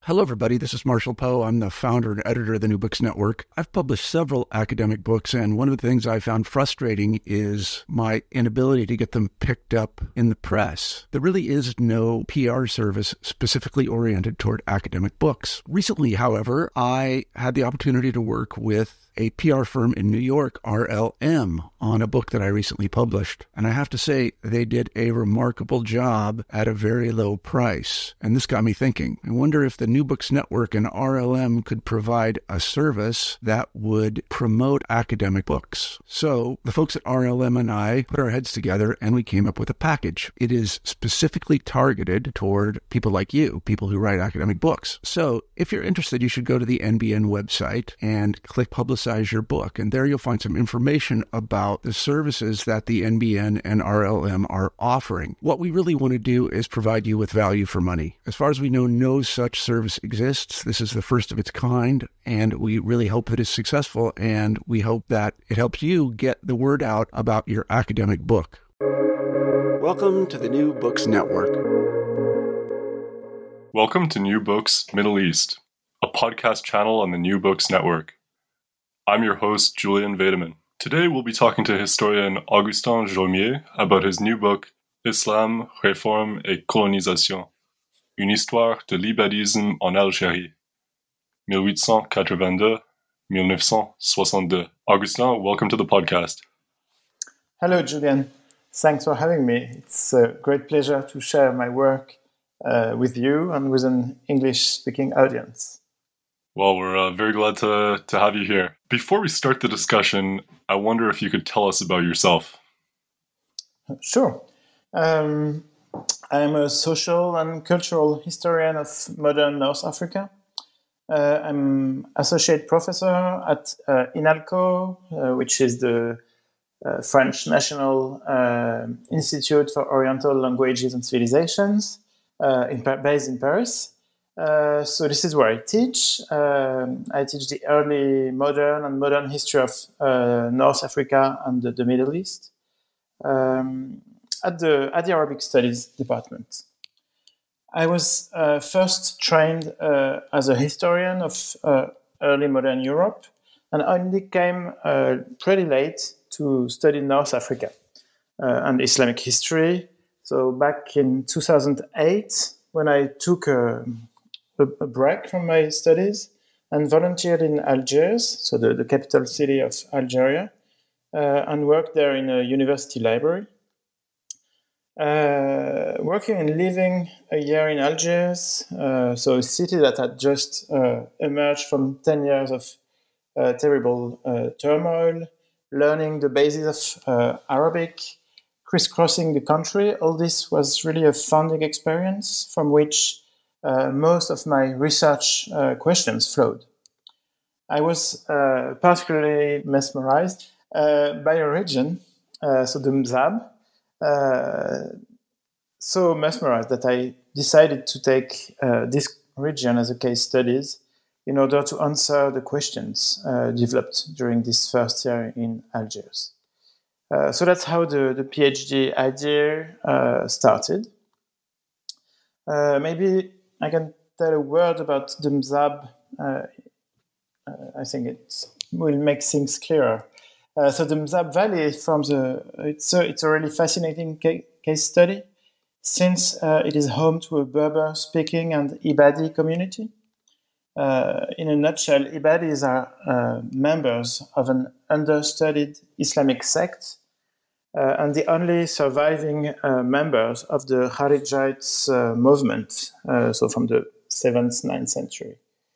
Hello, everybody. This is Marshall Poe. I'm the founder and editor of the New Books Network. I've published several academic books, and one of the things I found frustrating is my inability to get them picked up in the press. There really is no PR service specifically oriented toward academic books. Recently, however, I had the opportunity to work with a PR firm in New York, RLM, on a book that I recently published. And I have to say, they did a remarkable job at a very low price. And this got me thinking. I wonder if the New Books Network and RLM could provide a service that would promote academic books. So the folks at RLM and I put our heads together and we came up with a package. It is specifically targeted toward people like you, people who write academic books. So if you're interested, you should go to the NBN website and click Publicize Your Book. And there you'll find some information about the services that the NBN and RLM are offering. What we really want to do is provide you with value for money. As far as we know, no such service exists. This is the first of its kind, and we really hope that it's successful, and we hope that it helps you get the word out about your academic book. Welcome to the New Books Network. Welcome to New Books Middle East, a podcast channel on the New Books Network. I'm your host, Julian Vedeman. Today we'll be talking to historian Augustin Jaumier about his new book, Islam, Réforme et Colonisation, une histoire de l'ibadisme en Algérie, 1882-1962. Augustin, welcome to the podcast. Hello, Julian. Thanks for having me. It's a great pleasure to share my work with you and with an English-speaking audience. Well, we're very glad to have you here. Before we start the discussion, I wonder if you could tell us about yourself. Sure. I'm a social and cultural historian of modern North Africa. I'm associate professor at INALCO, which is the French National Institute for Oriental Languages and Civilizations, based in Paris. So this is where I teach. I teach the early modern history of North Africa and the Middle East at the Arabic Studies department. I was first trained as a historian of early modern Europe, and only came pretty late to study North Africa and Islamic history. So back in 2008, when I took a break from my studies and volunteered in Algiers, so the capital city of Algeria, and worked there in a university library. Working and living a year in Algiers, so a city that had just emerged from 10 years of terrible turmoil, learning the basis of Arabic, crisscrossing the country. All this was really a founding experience from which most of my research questions flowed. I was particularly mesmerized by a region, so the Mzab, so mesmerized that I decided to take this region as a case studies in order to answer the questions developed during this first year in Algiers. So that's how the PhD idea started. Maybe I can tell a word about the Mzab. I think it will make things clearer. So the Mzab Valley it's a really fascinating case study, since it is home to a Berber-speaking and Ibadi community. In a nutshell, Ibadis are members of an understudied Islamic sect and the only surviving members of the Kharijites movement, so from the 7th, 9th century.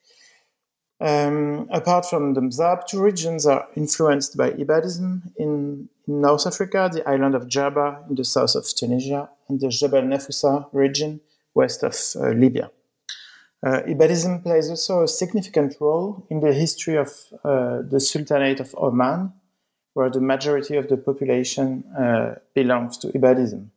Apart from the Mzab, two regions are influenced by Ibadism. In North Africa, the island of Jerba in the south of Tunisia, and the Jebel Nefusa region west of Libya. Ibadism plays also a significant role in the history of the Sultanate of Oman, where the majority of the population belongs to Ibadism.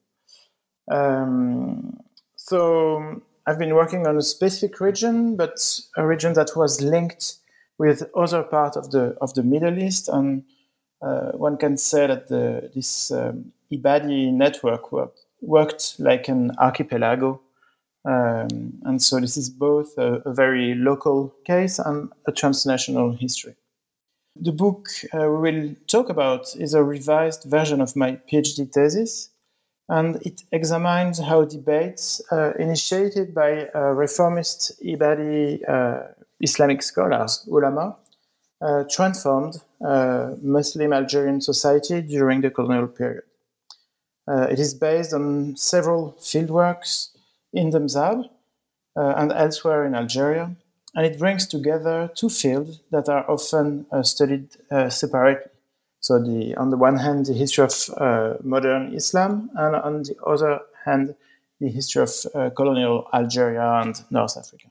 So I've been working on a specific region, but a region that was linked with other parts of the Middle East, and one can say that this Ibadi network worked like an archipelago And so this is both a very local case and a transnational history. The book we will talk about is a revised version of my PhD thesis, and it examines how debates initiated by reformist Ibadi Islamic scholars, ulama, transformed Muslim Algerian society during the colonial period. It is based on several fieldworks in the Mzab and elsewhere in Algeria, and it brings together two fields that are often studied separately. So, on the one hand, the history of modern Islam, and on the other hand, the history of colonial Algeria and North Africa.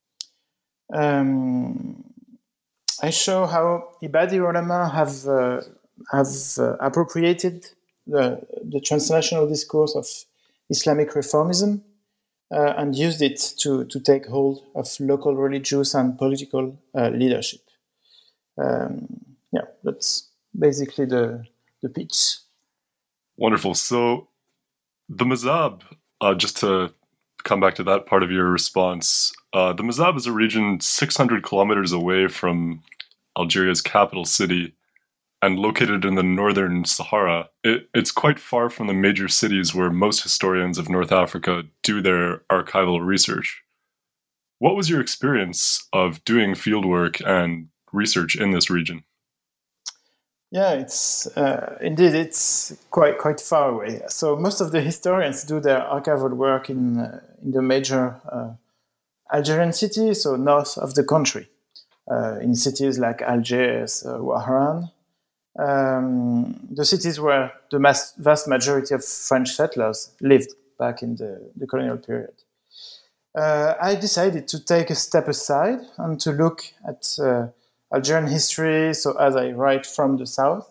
I show how Ibadi ulama have appropriated the transnational discourse of Islamic reformism and used it to take hold of local religious and political leadership. That's basically the pitch. Wonderful. So the Mzab, just to come back to that part of your response, the Mzab is a region 600 kilometers away from Algeria's capital city and located in the northern Sahara. It's quite far from the major cities where most historians of North Africa do their archival research. What was your experience of doing fieldwork and research in this region? Yeah, it's indeed it's quite far away. So most of the historians do their archival work in the major Algerian cities, so north of the country, in cities like Algiers, Oran. The cities where the vast majority of French settlers lived back in the colonial period. I decided to take a step aside and to look at Algerian history, so as I write from the south,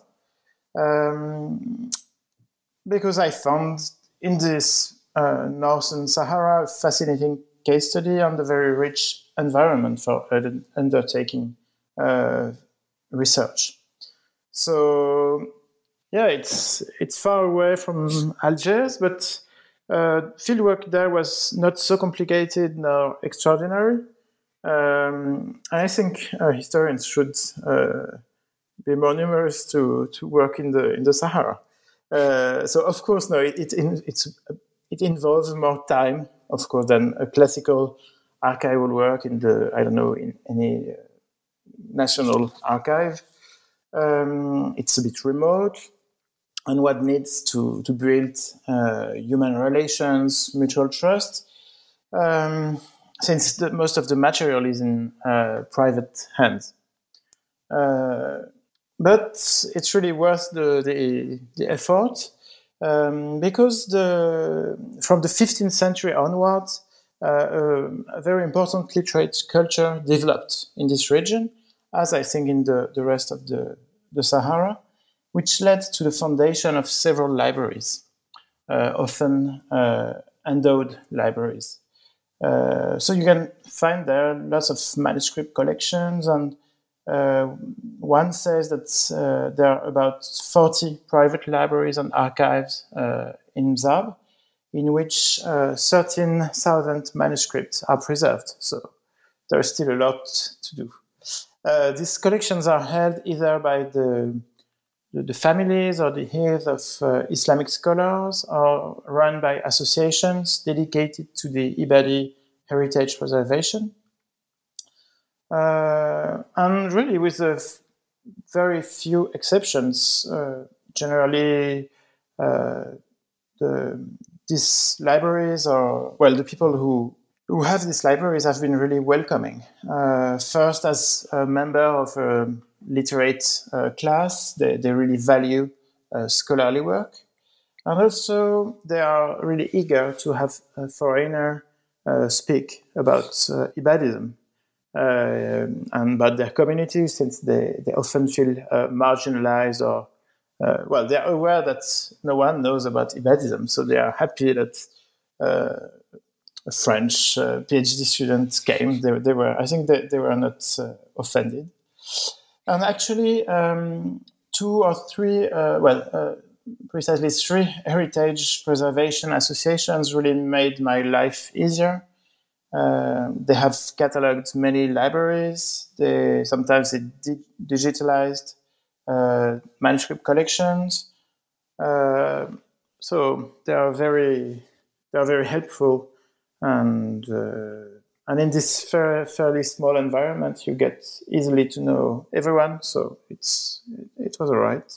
because I found in this northern Sahara a fascinating case study on the very rich environment for undertaking research. So, yeah, it's far away from Algiers, but fieldwork there was not so complicated nor extraordinary. And I think historians should be more numerous to work in the Sahara. So, of course, no, it involves more time, of course, than a classical archival work in in any national archive. It's a bit remote, and one needs to build human relations, mutual trust, since most of the material is in private hands. But it's really worth the effort, because from the 15th century onwards, a very important literate culture developed in this region, as I think in the rest of the Sahara, which led to the foundation of several libraries, often endowed libraries. So you can find there lots of manuscript collections, and one says that there are about 40 private libraries and archives in Mzab, in which 13,000 manuscripts are preserved. So there is still a lot to do. These collections are held either by the families or the heirs of Islamic scholars, or run by associations dedicated to the Ibadi heritage preservation. And really, with very few exceptions, generally these libraries the people who have these libraries have been really welcoming. First, as a member of a literate class, they really value scholarly work. And also, they are really eager to have a foreigner speak about Ibadism and about their community, since they often feel marginalized, or they're aware that no one knows about Ibadism, so they are happy that a French PhD student came. They were not offended. And actually, precisely 3 heritage preservation associations really made my life easier They have cataloged many libraries. Sometimes digitalized manuscript collections. So they are very helpful, and in this fairly small environment, you get easily to know everyone. So it was all right.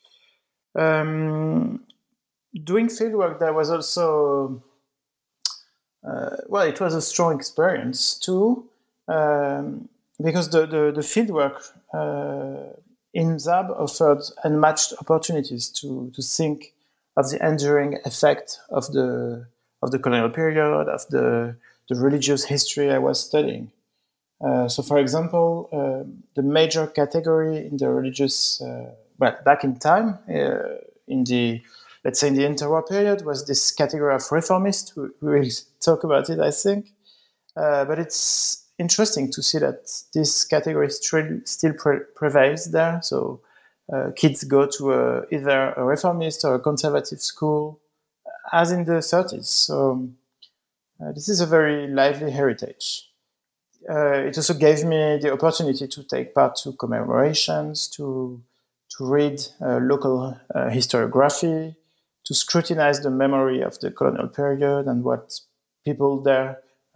Doing fieldwork, there was also it was a strong experience too, because the fieldwork in Mzab offered unmatched opportunities to think of the enduring effect of the colonial period, of the religious history I was studying. So, for example, the major category in the religious, back in time, in the interwar period, was this category of reformists. We will talk about it, I think. But it's interesting to see that this category still prevails there. So kids go to either a reformist or a conservative school, as in the 30s. So this is a very lively heritage. It also gave me the opportunity to take part to commemorations, to read local historiography, to scrutinize the memory of the colonial period and what people there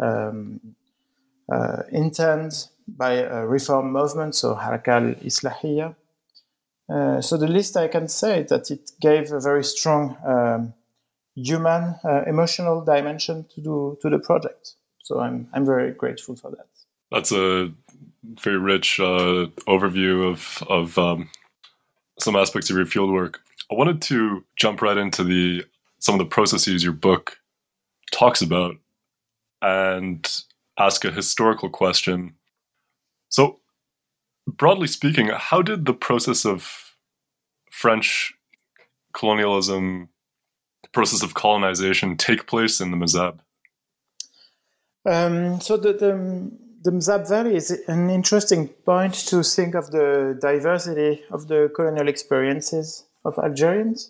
intend by a reform movement, so Haraka al-Islahiyya. So the least I can say is that it gave a very strong human, emotional dimension to the project. So I'm very grateful for that. That's a very rich overview of some aspects of your fieldwork. I wanted to jump right into some of the processes your book talks about and ask a historical question. So, broadly speaking, how did the process of French colonialism, the process of colonization, take place in the Mzab? So the Mzab Valley is an interesting point to think of the diversity of the colonial experiences of Algerians.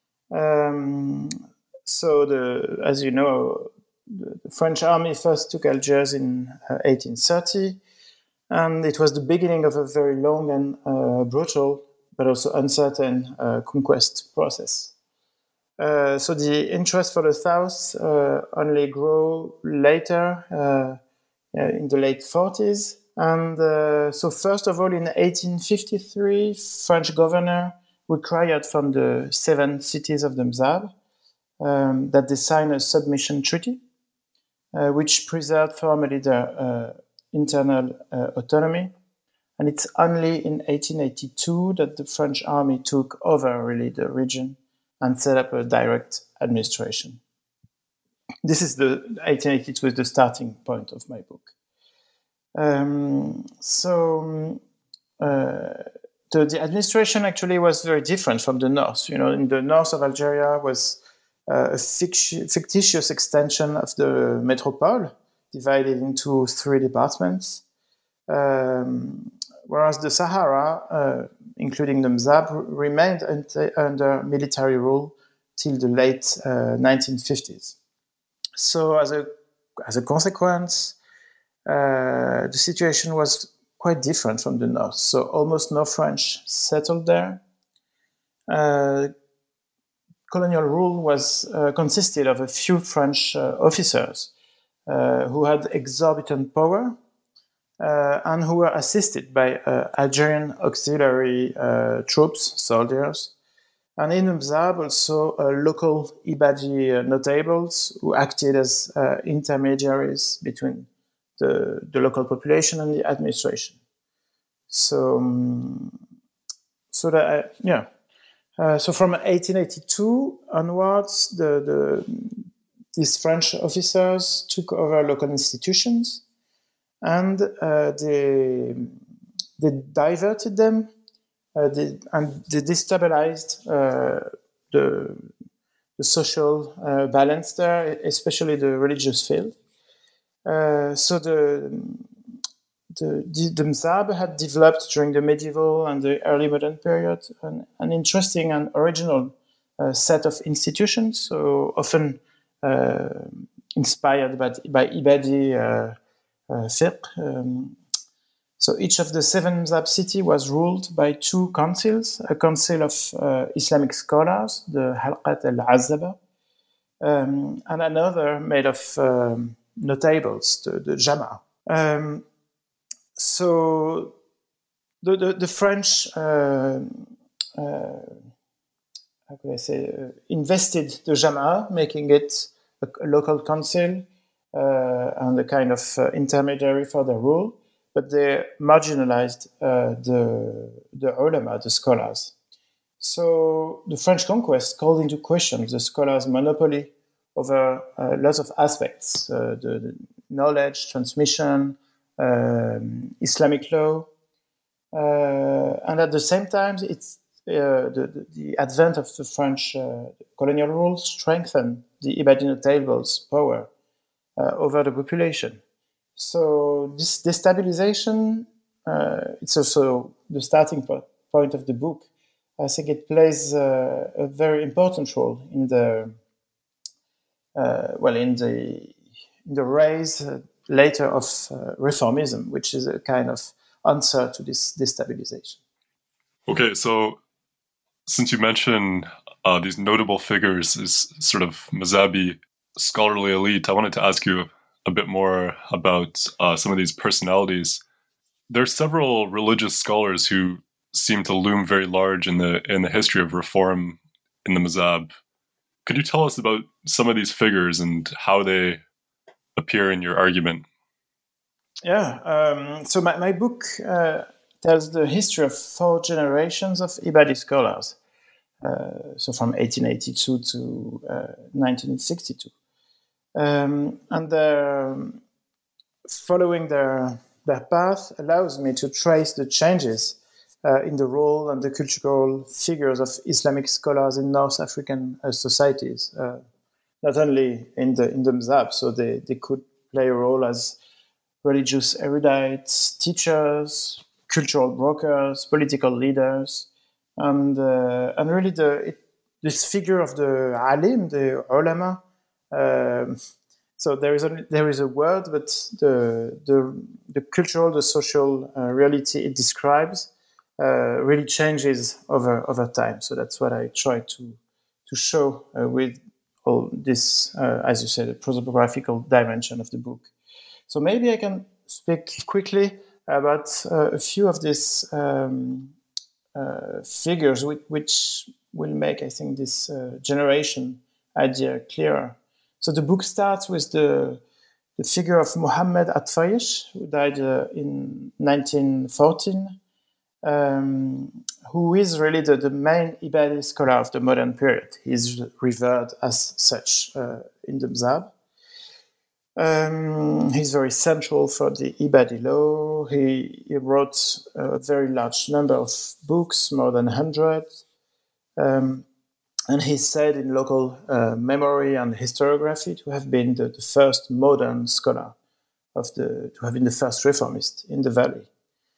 As you know, the French army first took Algiers in 1830, and it was the beginning of a very long and brutal, but also uncertain conquest process. So the interest for the South only grew later, in the late 40s. And so first of all, in 1853, French governor required from the 7 cities of the Mzab that they sign a submission treaty, which preserved formally their internal autonomy. And it's only in 1882 that the French army took over really the region and set up a direct administration. This is the 1882 is the starting point of my book. The administration actually was very different from the north. You know, in the north of Algeria was a fictitious extension of the metropole, divided into 3 departments. Whereas the Sahara, including the Mzab, remained under military rule till the late 1950s. So as a consequence, the situation was quite different from the north. So almost no French settled there. Colonial rule was consisted of a few French officers who had exorbitant power and who were assisted by Algerian auxiliary troops, soldiers, and in Mzab also local Ibadi notables who acted as intermediaries between the local population and the administration. So from 1882 onwards, these French officers took over local institutions, and they diverted them, they destabilized the social balance there, especially the religious field. So the Mzab had developed during the medieval and the early modern period an interesting and original set of institutions, so often inspired by Ibadi fiqh. So each of the 7 Mzab cities was ruled by 2 councils, a council of Islamic scholars, the Halqat al-Azaba, and another made of notables, the Jama. So the French, how could I say, invested the Jama, making it a local council and a kind of intermediary for the rule, but they marginalized the ulama, the scholars. So the French conquest called into question the scholars' monopoly over lots of aspects, the knowledge, transmission, Islamic law, and at the same time, it's the advent of the French colonial rule strengthened the Ibadi notables' power over the population. So this destabilization, it's also the starting point of the book. I think it plays a very important role in the rise later of reformism, which is a kind of answer to this destabilization. Okay, so since you mentioned these notable figures as sort of Mazhabi scholarly elite, I wanted to ask you a bit more about some of these personalities. There are several religious scholars who seem to loom very large in the history of reform in the Mazhab. Could you tell us about some of these figures and how they appear in your argument? Yeah, so my book tells the history of 4 generations of Ibadi scholars, so from 1882 to 1962. And following their path allows me to trace the changes in the role and the cultural figures of Islamic scholars in North African societies, not only in the Mzab, so they could play a role as religious erudites, teachers, cultural brokers, political leaders, and really this figure of the alim, the ulama. So there is a word, but the cultural, the social reality it describes really changes over time. So that's what I try to show with all this, as you said, the prosopographical dimension of the book. So maybe I can speak quickly about a few of these figures, which will make, I think, this generation idea clearer. So the book starts with the figure of Muhammad Atfayish, who died in 1914, who is really the main Ibadi scholar of the modern period. He is revered as such in the Mzab. He's very central for the Ibadi law. He wrote a very large number of books, more than 100. And he's said in local memory and historiography to have been the first modern scholar, to have been the first reformist in the valley.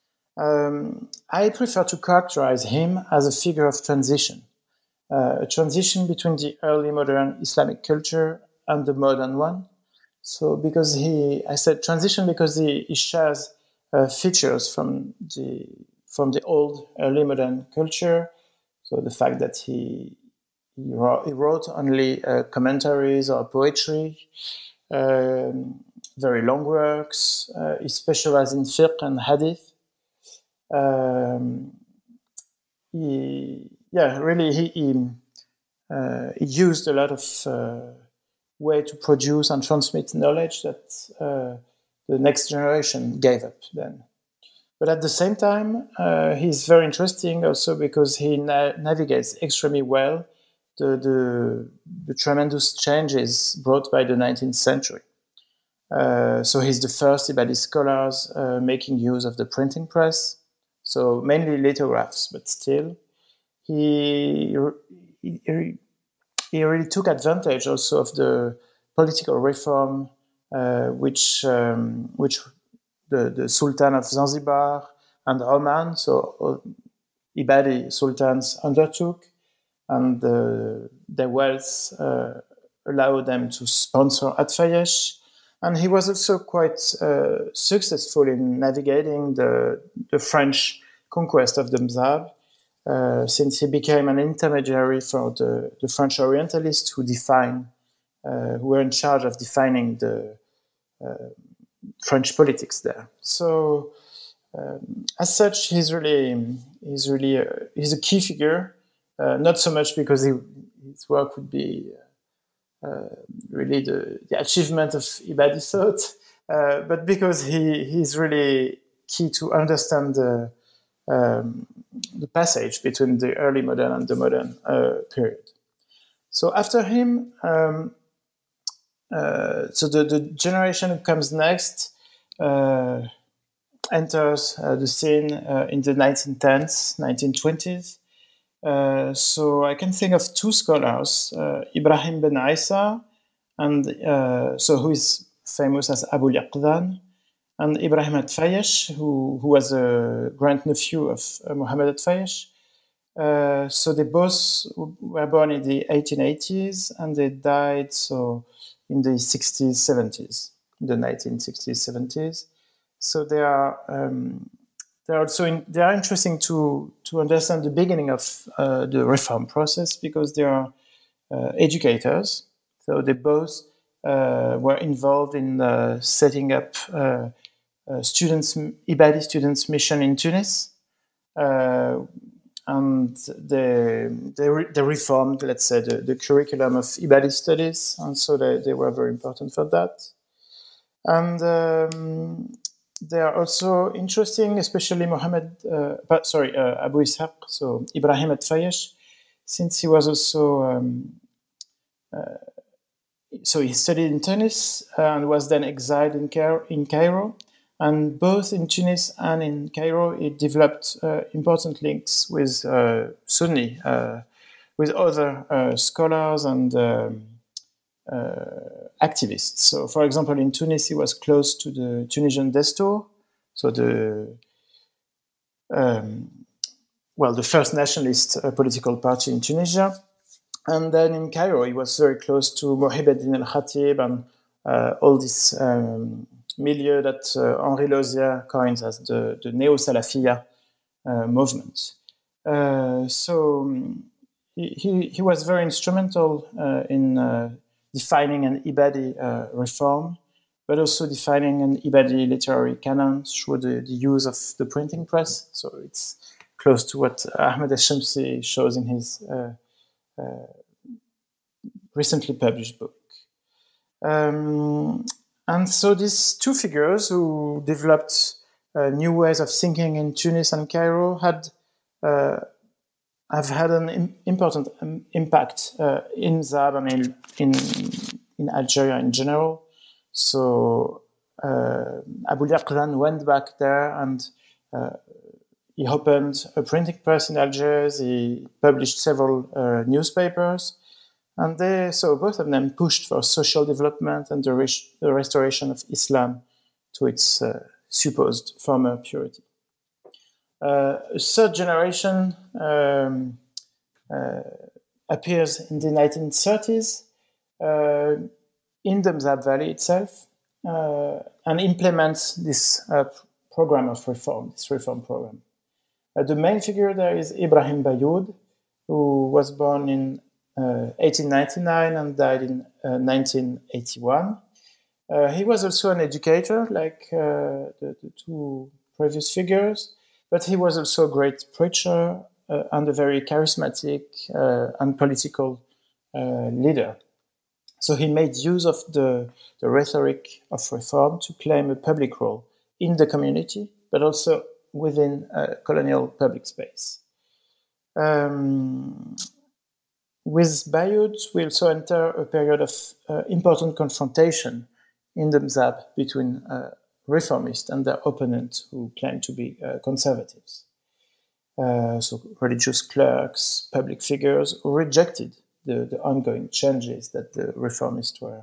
I prefer to characterize him as a figure of transition, a transition between the early modern Islamic culture and the modern one. So I said transition because he shares features from the old early modern culture. So the fact that he wrote only commentaries or poetry, very long works. He specialized in fiqh and hadith. He used a lot of way to produce and transmit knowledge that the next generation gave up then. But at the same time, he's very interesting also because he navigates extremely well the tremendous changes brought by the 19th century. So he's the first Ibadi scholars making use of the printing press, so mainly lithographs, but still. He really took advantage also of the political reform which the Sultan of Zanzibar and Oman, so Ibadi sultans undertook, and their wealth allowed them to sponsor Atfayesh. And he was also quite successful in navigating the French conquest of the Mzab, since he became an intermediary for the French Orientalists who were in charge of defining the French politics there. So, as such, he's a key figure. Not so much because his work would be really the achievement of Ibadi thought, but because he's really key to understand the passage between the early modern and the modern period. So after him, so the generation who comes next enters the scene in the 1910s, 1920s. So I can think of two scholars, Ibrahim Ben Isa, and who is famous as Abu Yaqdan, and Ibrahim Atfayesh, who was a grandnephew of Muhammad Atfayesh. So they both were born in the 1880s, and they died in the 60s, 70s, the 1960s, 70s. So they are interesting to understand the beginning of the reform process, because they are educators. So they both were involved in setting up Ibadi students' mission in Tunis, and they reformed, let's say, the curriculum of Ibadi studies, and so they were very important for that. And they are also interesting, especially Abu Ishaq, so Ibrahim Atfayesh, since he was also so he studied in Tunis and was then exiled in Cairo. And both in Tunis and in Cairo, he developed important links with Sunni, with other scholars and activists. So, for example, in Tunis, he was close to the Tunisian Destour, so the first nationalist political party in Tunisia. And then in Cairo, he was very close to Mohib ad-Din al-Khatib and all this milieu that Henri Lauzière coins as the Neo-Salafiyya movement. So he was very instrumental in defining an Ibadi reform, but also defining an Ibadi literary canon through the use of the printing press. So it's close to what Ahmed al-Shamsi shows in his recently published book. And so these two figures who developed new ways of thinking in Tunis and Cairo have had an important impact in Zab and in Algeria in general. So Abu Yaqdan went back there and he opened a printing press in Algiers. He published several newspapers. And both of them pushed for social development and the restoration of Islam to its supposed former purity. A third generation appears in the 1930s in the Mzab Valley itself and implements this program of reform, this reform program. The main figure there is Ibrahim Bayoud, who was born in 1899 and died in 1981. He was also an educator, like the two previous figures, but he was also a great preacher and a very charismatic and political leader. So he made use of the rhetoric of reform to claim a public role in the community, but also within colonial public space. With Bayoud, we also enter a period of important confrontation in the Mzab between reformists and their opponents who claim to be conservatives. So religious clerks, public figures who rejected the ongoing changes that the reformists were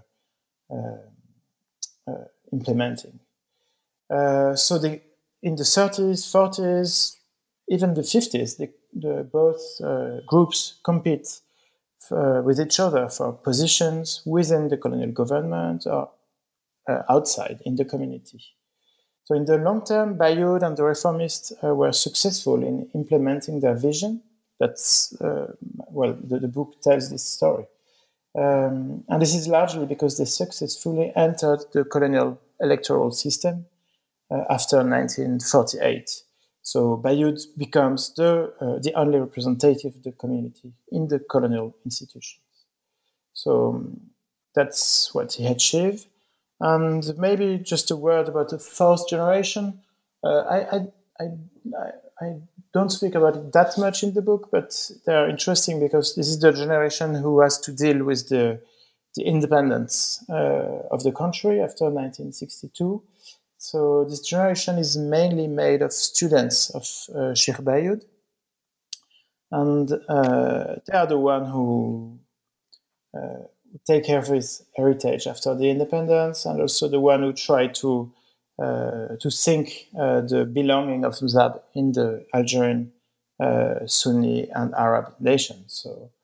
implementing. So in the 30s, 40s, even the 50s, both groups compete with each other for positions within the colonial government or outside in the community. So in the long term, Bayeux and the reformists were successful in implementing their vision. That's, the book tells this story. And this is largely because they successfully entered the colonial electoral system after 1948. So Bayeux becomes the only representative of the community in the colonial institutions. So that's what he achieved. And maybe just a word about the fourth generation. I don't speak about it that much in the book, but they're interesting because this is the generation who has to deal with the independence of the country after 1962. So this generation is mainly made of students of Sheikh Bayeux. And they are the one who take care of his heritage after the independence, and also the one who try to sink the belonging of Mzab in the Algerian Sunni and Arab nations.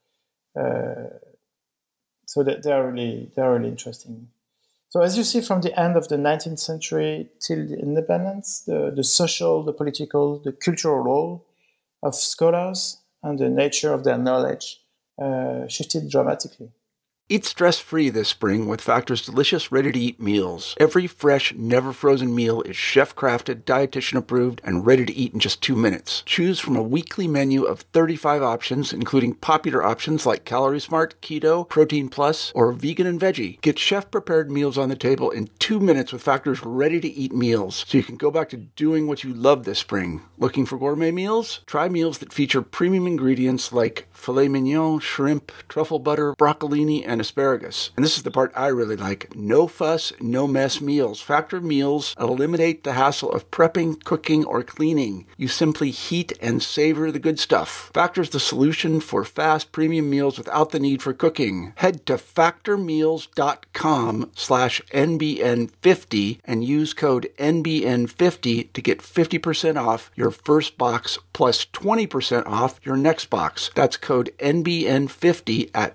So they are really interesting. So as you see, from the end of the 19th century till the independence, the social, the political, the cultural role of scholars and the nature of their knowledge shifted dramatically. Eat stress-free this spring with Factor's delicious, ready-to-eat meals. Every fresh, never-frozen meal is chef-crafted, dietitian-approved, and ready to eat in just 2 minutes. Choose from a weekly menu of 35 options, including popular options like Calorie Smart, Keto, Protein Plus, or Vegan and Veggie. Get chef-prepared meals on the table in 2 minutes with Factor's ready-to-eat meals, so you can go back to doing what you love this spring. Looking for gourmet meals? Try meals that feature premium ingredients like filet mignon, shrimp, truffle butter, broccolini, and asparagus. And this is the part I really like. No fuss, no mess meals. Factor meals eliminate the hassle of prepping, cooking, or cleaning. You simply heat and savor the good stuff. Factor's the solution for fast premium meals without the need for cooking. Head to factormeals.com/NBN50 and use code NBN50 to get 50% off your first box plus 20% off your next box. That's code NBN50 at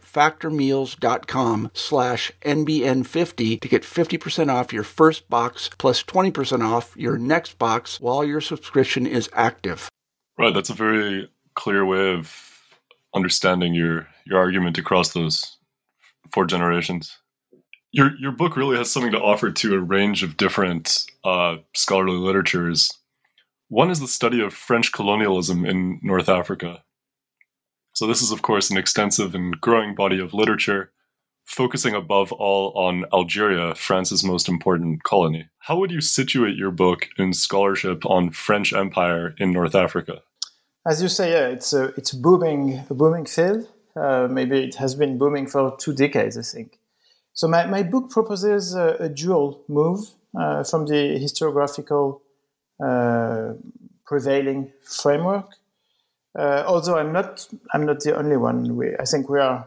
factormeals.com/NBN50 to get 50% off your first box plus 20% off your next box while your subscription is active. Right, that's a very clear way of understanding your argument across those 4 generations. Your book really has something to offer to a range of different scholarly literatures. One is the study of French colonialism in North Africa. So this is, of course, an extensive and growing body of literature, focusing above all on Algeria, France's most important colony. How would you situate your book in scholarship on French Empire in North Africa? As you say, yeah, it's a booming field. Maybe it has been booming for 2 decades, I think. So my book proposes a dual move from the historiographical prevailing framework. Although I'm not the only one. I think we're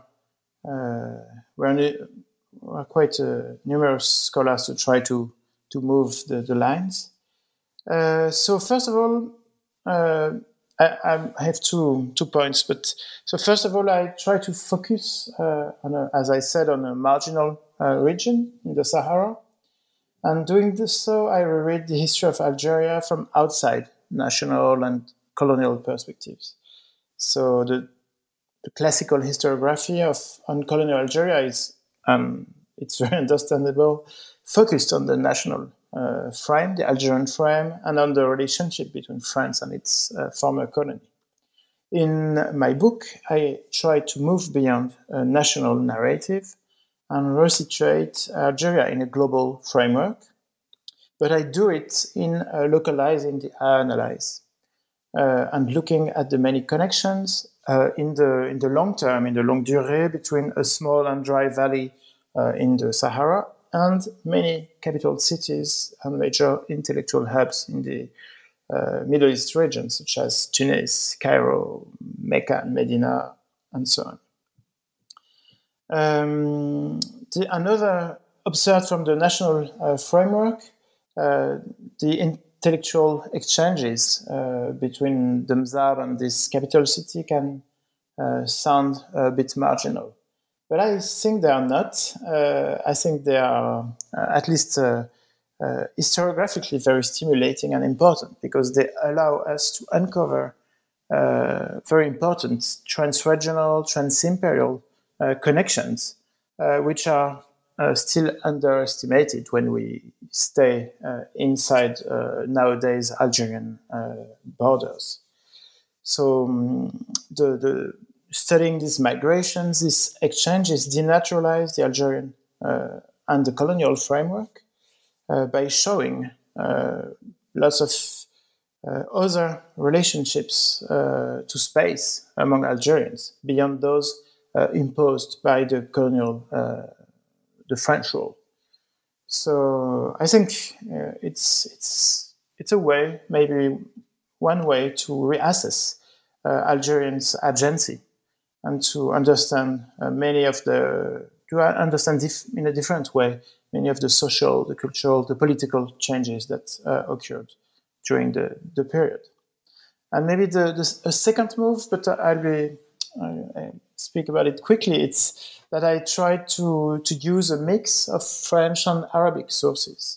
quite numerous scholars to try to move the lines. So first of all, I have two points. But so first of all, I try to focus as I said, on a marginal region in the Sahara. And doing this, so I reread the history of Algeria from outside national and colonial perspectives. So the classical historiography on colonial Algeria is, it's very understandable, focused on the national frame, the Algerian frame, and on the relationship between France and its former colony. In my book, I try to move beyond a national narrative and resituate Algeria in a global framework, but I do it in localizing the analyze. And looking at the many connections in the long term, in the longue durée, between a small and dry valley in the Sahara and many capital cities and major intellectual hubs in the Middle East region, such as Tunis, Cairo, Mecca, and Medina, and so on. Another observed from the national framework, the intellectual exchanges between the Mzab and this capital city can sound a bit marginal. But I think they are not. I think they are at least historiographically very stimulating and important because they allow us to uncover very important trans-regional, trans-imperial connections, which are still underestimated when we stay inside nowadays Algerian borders. So the studying these migrations, these exchanges denaturalize the Algerian and the colonial framework by showing lots of other relationships to space among Algerians beyond those imposed by the colonial, the French rule. So I think it's a way, maybe one way to reassess Algerians' agency and to understand in a different way many of the social, the cultural, the political changes that occurred during the period. And maybe a second move, but I speak about it quickly, it's that I tried to use a mix of French and Arabic sources.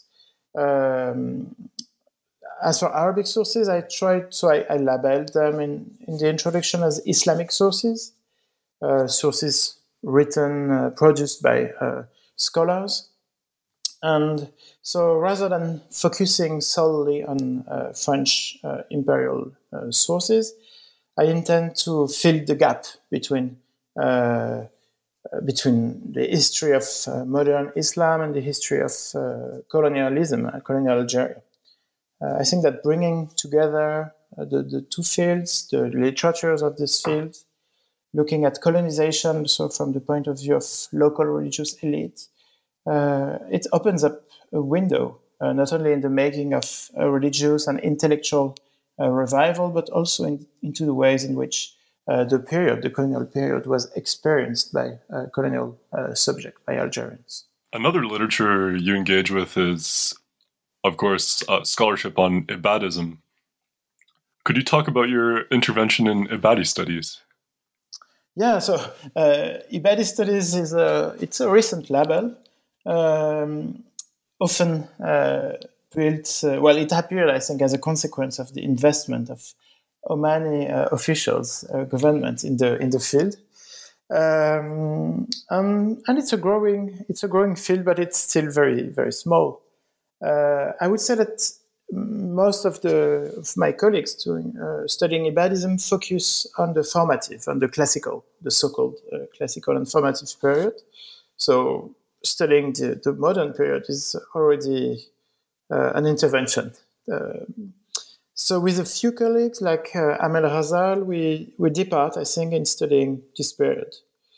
As for Arabic sources, I labeled them in the introduction as Islamic sources, sources written, produced by scholars. And so rather than focusing solely on French imperial sources, I intend to fill the gap between the history of modern Islam and the history of colonialism, colonial Algeria. I think that bringing together the two fields, the literatures of this field, looking at colonization, so from the point of view of local religious elite, it opens up a window, not only in the making of a religious and intellectual revival, but also into the ways in which the colonial period, was experienced by colonial subjects, by Algerians. Another literature you engage with is, of course, scholarship on Ibadism. Could you talk about your intervention in Ibadi studies? Yeah, so Ibadi studies it's a recent label, often built. It appeared, I think, as a consequence of the investment of Omani officials, government in the field, and it's a growing field, but it's still very, very small. I would say that most of my colleagues studying Ibadism focus on the formative, on the classical, the so-called classical and formative period. So studying the modern period is already an intervention. So with a few colleagues like Amel Ghazal, we depart, I think, in studying this period.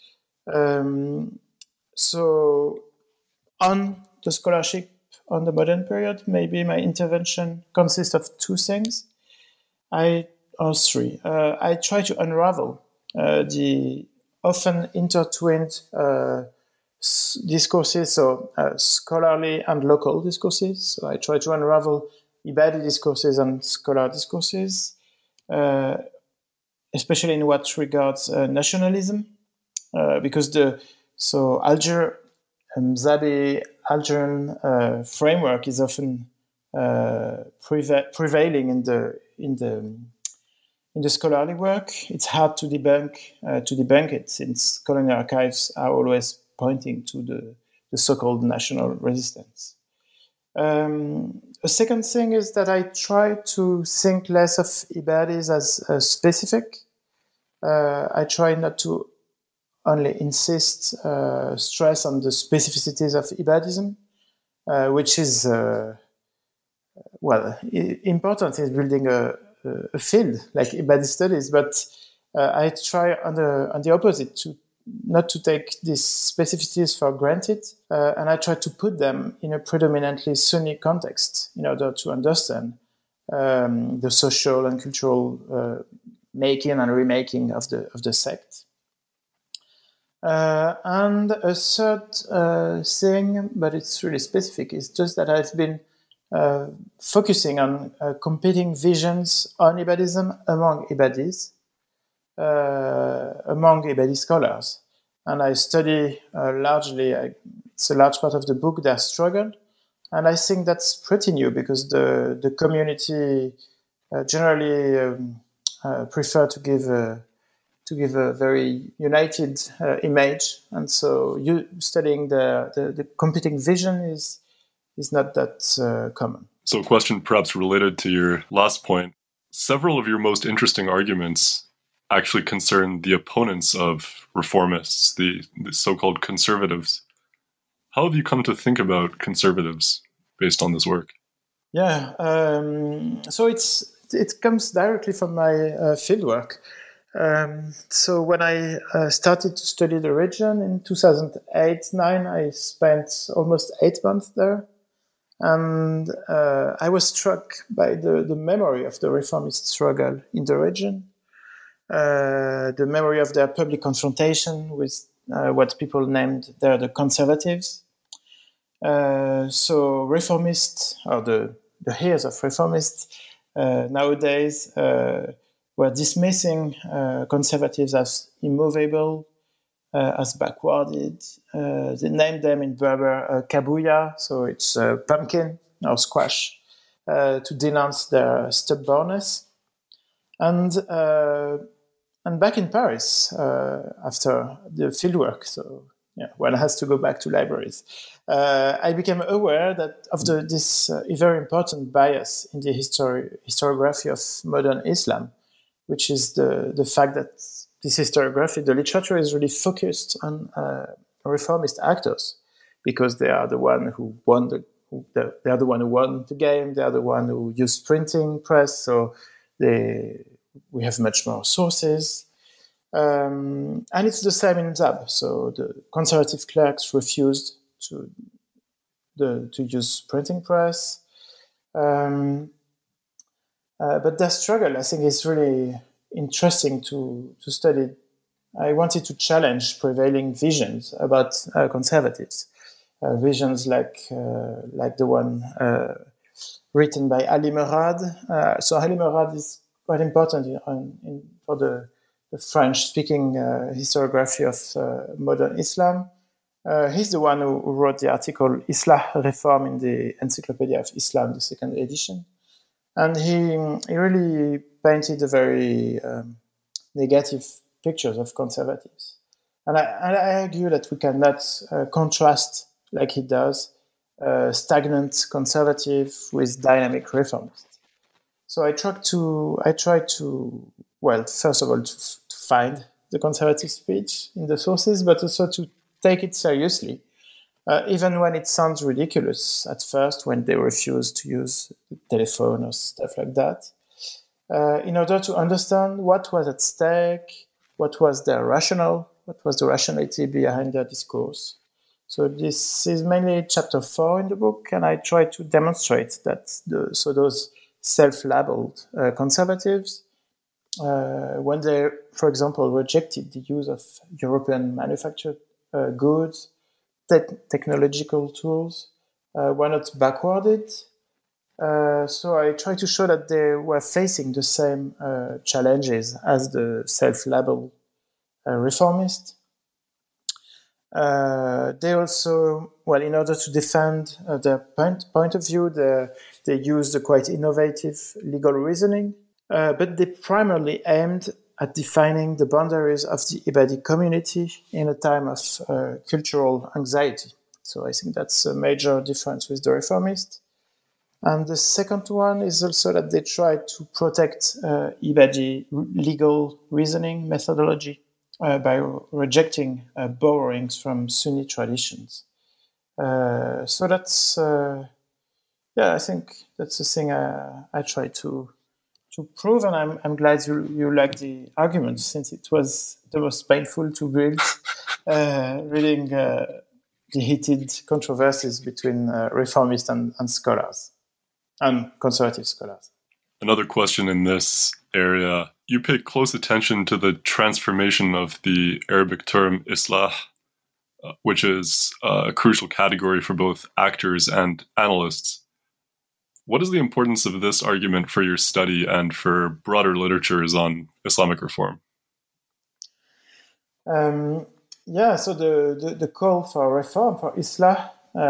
So on the scholarship on the modern period, maybe my intervention consists of two things, three. I try to unravel the often intertwined discourses, so scholarly and local discourses. So I try to unravel Ibadi discourses and scholar discourses, especially in what regards nationalism, because Algerian framework is often prevailing in the scholarly work. It's hard to debunk it, since colonial archives are always pointing to the so-called national resistance. A second thing is that I try to think less of Ibadis as specific. I try not to only stress on the specificities of Ibadism, which is important in building a field like Ibadi studies. But I try on the opposite, not to take these specificities for granted, and I try to put them in a predominantly Sunni context in order to understand the social and cultural making and remaking of the sect. And a third thing, but it's really specific, is just that I've been focusing on competing visions on Ibadism among Ibadis. among Ibadi scholars. And I study it's a large part of the book, their struggle. And I think that's pretty new because the community generally prefer to give a very united image. And so you studying the competing vision is not that common. So a question perhaps related to your last point. Several of your most interesting arguments actually concern the opponents of reformists, the so-called conservatives. How have you come to think about conservatives based on this work? Yeah, so it comes directly from my fieldwork. So when I started to study the region in 2008-09, I spent almost 8 months there. And I was struck by the memory of the reformist struggle in the region, the memory of their public confrontation with what people named there the conservatives. So reformists, or the heirs of reformists, nowadays were dismissing conservatives as immovable, as backwarded. They named them in Berber kabuya, so it's pumpkin or squash, to denounce their stubbornness. And back in Paris, after the fieldwork, so yeah, one has to go back to libraries, I became aware that of this very important bias in the historiography of modern Islam, which is the fact that this historiography, the literature is really focused on reformist actors because they are the one who won they are the one who won the game. They are the one who used printing press, so we have much more sources. And it's the same in Mzab. So the conservative clerks refused to use printing press. But their struggle, I think, is really interesting to study. I wanted to challenge prevailing visions about conservatives, visions like the one written by Ali Murad. So Ali Murad is quite important for the French-speaking historiography of modern Islam. He's the one who wrote the article Islah Reform in the Encyclopedia of Islam, the second edition. And he really painted a very negative pictures of conservatives. And I argue that we cannot contrast, like he does, stagnant conservative with dynamic reformist. So I tried to well, first of all, to find the conservative speech in the sources, but also to take it seriously, even when it sounds ridiculous at first, when they refuse to use the telephone or stuff like that, in order to understand what was at stake, what was their rationale, what was the rationality behind their discourse. So this is mainly chapter 4 in the book, and I try to demonstrate that those self-labeled conservatives, when they, for example, rejected the use of European manufactured goods, technological tools, were not backwarded. So I try to show that they were facing the same challenges as the self-labeled reformists. They also, well, in order to defend their point of view, they used a quite innovative legal reasoning, but they primarily aimed at defining the boundaries of the Ibadi community in a time of cultural anxiety. So I think that's a major difference with the reformists. And the second one is also that they tried to protect Ibadi legal reasoning methodology by rejecting borrowings from Sunni traditions. So that's, I think that's the thing I try to prove, and I'm glad you like the argument, since it was the most painful to read, reading the heated controversies between reformists and scholars, and conservative scholars. Another question in this area, you pay close attention to the transformation of the Arabic term Islah, which is a crucial category for both actors and analysts. What is the importance of this argument for your study and for broader literatures on Islamic reform? So the call for reform for Islah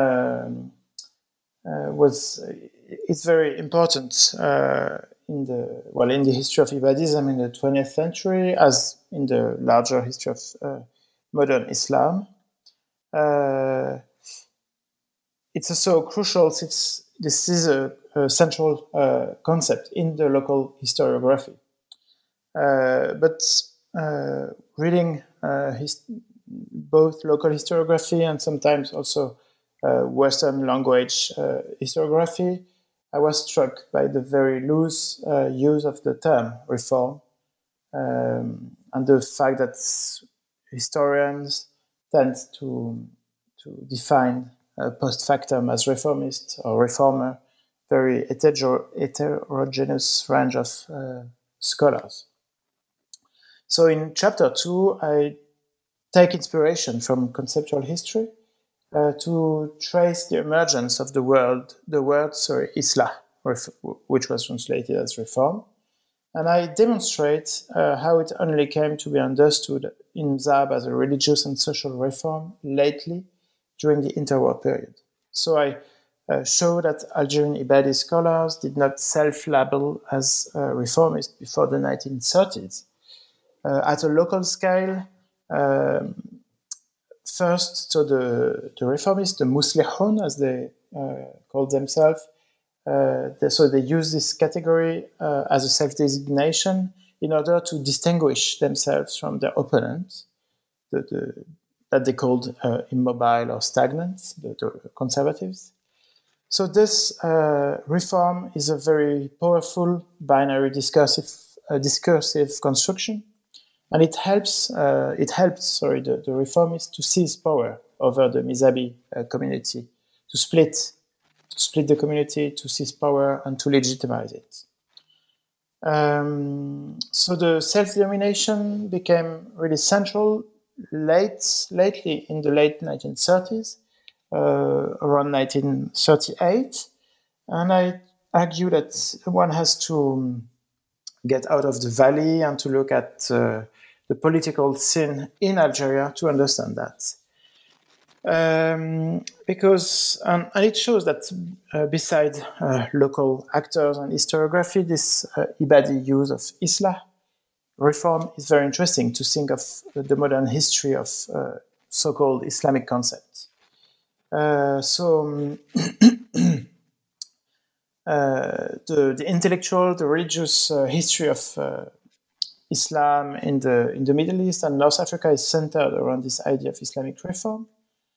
it's very important in the history of Ibadism in the 20th century, as in the larger history of modern Islam. It's also crucial since this is a central concept in the local historiography. But reading both local historiography and sometimes also Western language historiography, I was struck by the very loose use of the term reform and the fact that historians tend to define post factum as reformist or reformer, very heterogeneous range of scholars. So in chapter 2, I take inspiration from conceptual history to trace the emergence of the word Islah, which was translated as reform. And I demonstrate how it only came to be understood in Mzab as a religious and social reform lately during the interwar period. So I show that Algerian Ibadi scholars did not self-label as reformist before the 1930s. At a local scale, first, so the reformists, the Muslihun, as they call themselves, so they use this category as a self-designation in order to distinguish themselves from their opponents, that they called immobile or stagnant, the conservatives. So this reform is a very powerful binary discursive construction, and it helped the reformists to seize power over the Mizabi community, to split the community, to seize power, and to legitimize it. So the self-determination became really central lately in the late 1930s, around 1938, and I argue that one has to get out of the valley and to look at the political scene in Algeria to understand that. Because and it shows that beside local actors and historiography, this Ibadi use of Islah reform is very interesting to think of the modern history of so-called Islamic concepts. The intellectual, the religious history of Islam in the Middle East and North Africa is centered around this idea of Islamic reform.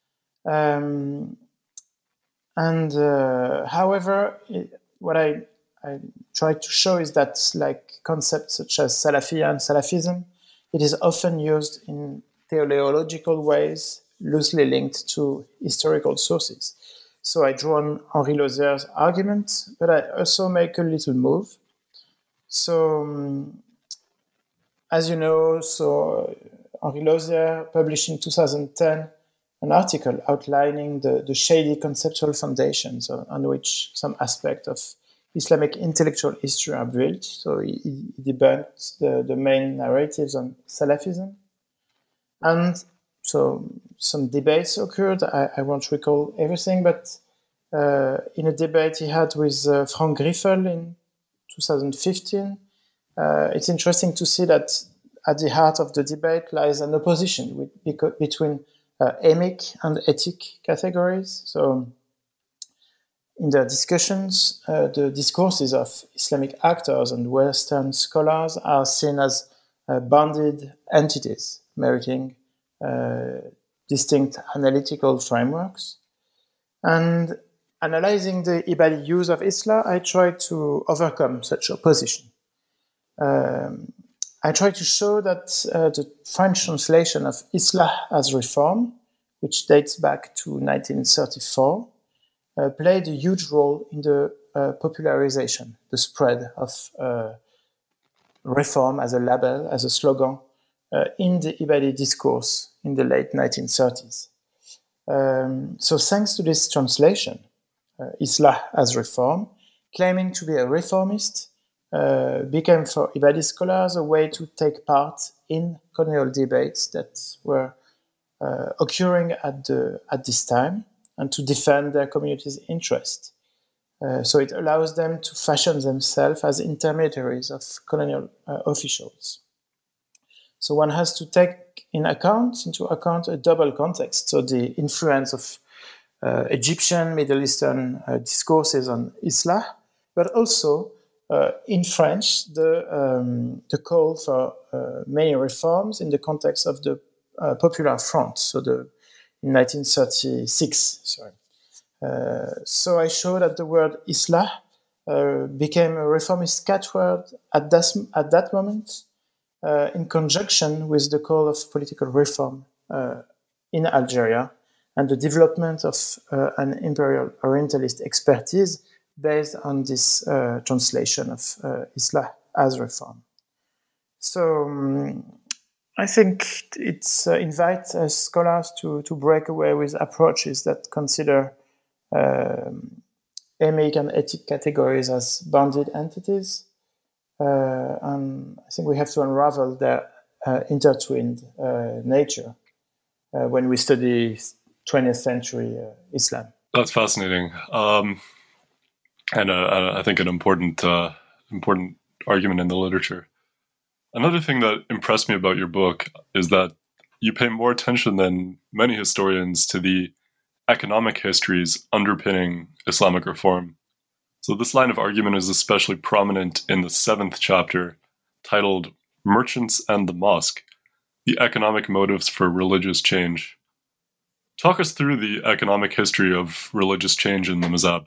However, what I try to show is that, like concepts such as Salafiyya and Salafism, it is often used in teleological ways, loosely linked to historical sources. So I draw on Henri Lauzier's argument, but I also make a little move. So, as you know, Henri Lauzier published in 2010 an article outlining the shady conceptual foundations on which some aspect of Islamic intellectual history are built. So he debunked the main narratives on Salafism. And so some debates occurred. I won't recall everything, but in a debate he had with Frank Griffel in 2015, it's interesting to see that at the heart of the debate lies an opposition between emic and ethic categories. So in their discussions, the discourses of Islamic actors and Western scholars are seen as bounded entities, meriting distinct analytical frameworks. And analyzing the Ibadi use of Islah, I try to overcome such opposition. I try to show that the French translation of Islah as reform, which dates back to 1934, played a huge role in the popularization, the spread of reform as a label, as a slogan, in the Ibadi discourse in the late 1930s. So thanks to this translation, Islah as reform, claiming to be a reformist, became for Ibadi scholars a way to take part in colonial debates that were occurring at this time and to defend their community's interest. So it allows them to fashion themselves as intermediaries of colonial officials. So one has to take into account a double context. So the influence of Egyptian, Middle Eastern discourses on Islam, but also in French, the call for many reforms in the context of the Popular Front. So in 1936, sorry. So I show that the word Islah became a reformist catchword at that moment, in conjunction with the call of political reform in Algeria and the development of an imperial Orientalist expertise based on this translation of Islah as reform. So I think it invites scholars to break away with approaches that consider emic and etic categories as bounded entities. And I think we have to unravel their intertwined nature when we study 20th century Islam. That's fascinating. And I think an important argument in the literature. Another thing that impressed me about your book is that you pay more attention than many historians to the economic histories underpinning Islamic reform. So this line of argument is especially prominent in the 7th chapter, titled Merchants and the Mosque, the Economic Motives for Religious Change. Talk us through the economic history of religious change in the Mazhab.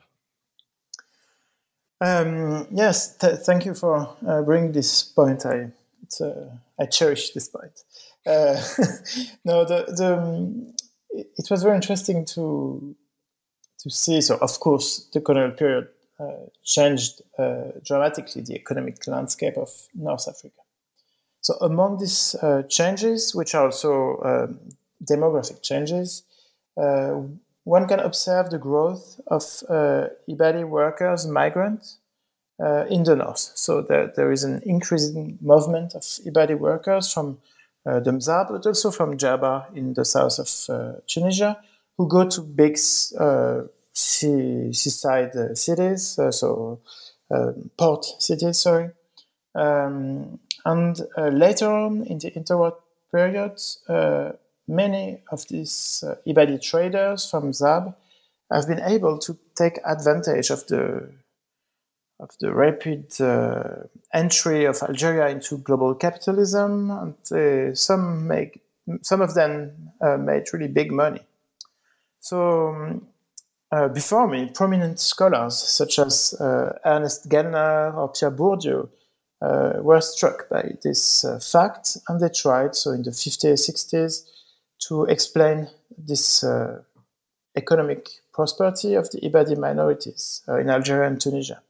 Yes, thank you for bringing this point. I cherish this point. No, it was very interesting to see. So, of course, the colonial period changed dramatically the economic landscape of North Africa. So, among these changes, which are also demographic changes, one can observe the growth of Ibadi workers, migrants, in the north. So there is an increasing movement of Ibadi workers from the Mzab, but also from Djerba in the south of Tunisia, who go to big seaside cities, port cities, sorry. And later on, in the interwar period, many of these Ibadi traders from Mzab have been able to take advantage of the rapid entry of Algeria into global capitalism, and some of them made really big money. So before me, prominent scholars such as Ernest Gellner or Pierre Bourdieu were struck by this fact, and they tried, so in the 50s, 60s, to explain this economic prosperity of the Ibadi minorities in Algeria and Tunisia.